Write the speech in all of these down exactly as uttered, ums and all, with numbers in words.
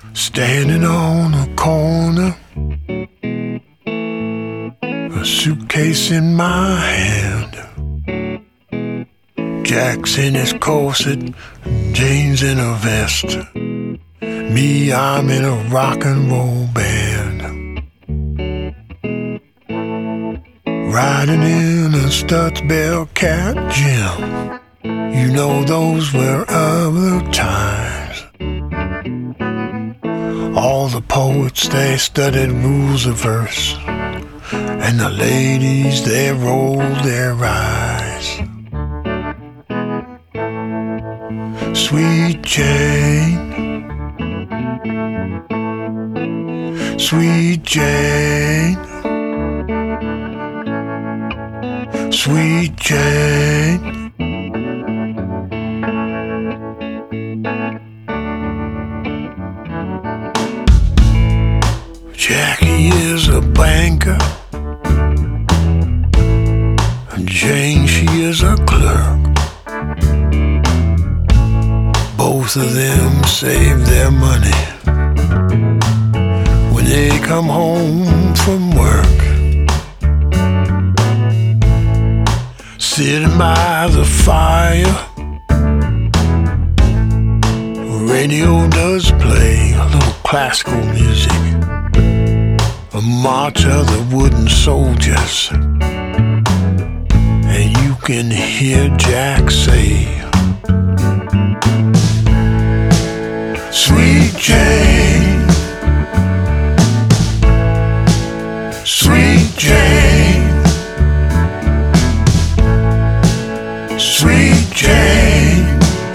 Standing on a corner, a suitcase in my hand. Jack's in his corset, Jane's in a vest. Me, I'm in a rock and roll band. Riding in a Stutz Bellcat Jim. You know those were other times. All the poets, they studied rules of verse, and the ladies, they rolled their eyes. Sweet Jane, Sweet Jane, Sweet Jane. Jackie is a banker, and Jane, she is a clerk. Both of them save their money when they come home from work. Sitting by the fire, radio does play a little classical music, a march of the wooden soldiers, and you can hear Jack say, Sweet Jane, Sweet Jane, Sweet Jane.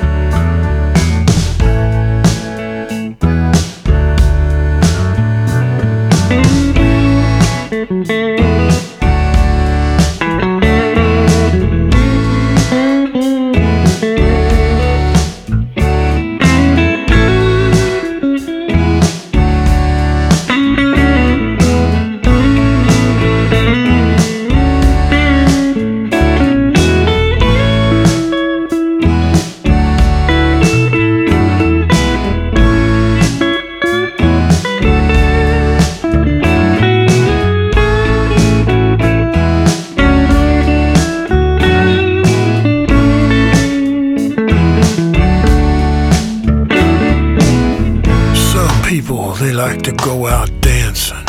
They like to go out dancing,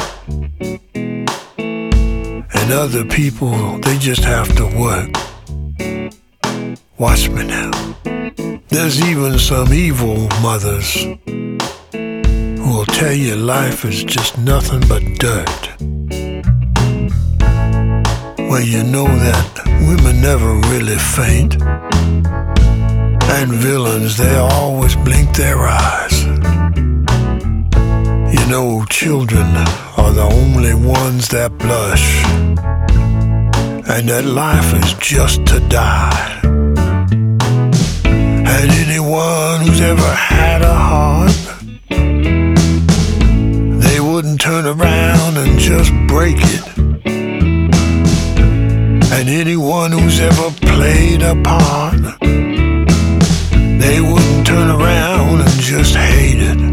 and other people, they just have to work. Watch me now. There's even some evil mothers who will tell you life is just nothing but dirt. Well, you know that women never really faint, and villains, they always blink their eyes. You know, children are the only ones that blush, and that life is just to die. And anyone who's ever had a heart, they wouldn't turn around and just break it. And anyone who's ever played a part, they wouldn't turn around and just hate it.